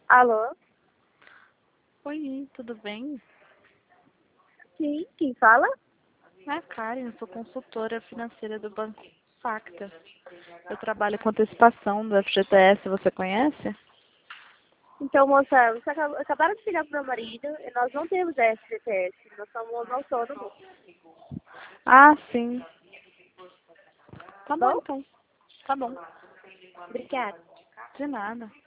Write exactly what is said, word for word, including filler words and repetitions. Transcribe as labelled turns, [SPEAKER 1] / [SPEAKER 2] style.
[SPEAKER 1] Alô?
[SPEAKER 2] Oi, tudo bem?
[SPEAKER 1] Sim, quem fala?
[SPEAKER 2] É a Karen, eu sou consultora financeira do Banco Facta. Eu trabalho com antecipação do F G T S, você conhece?
[SPEAKER 1] Então, moça, você acabou, acabaram de ligar para o meu marido e nós não temos F G T S, nós somos autônomos,
[SPEAKER 2] Ah, sim. Tá
[SPEAKER 1] tá
[SPEAKER 2] bom
[SPEAKER 1] bom?
[SPEAKER 2] então. Tá bom.
[SPEAKER 1] Obrigada.
[SPEAKER 2] De nada.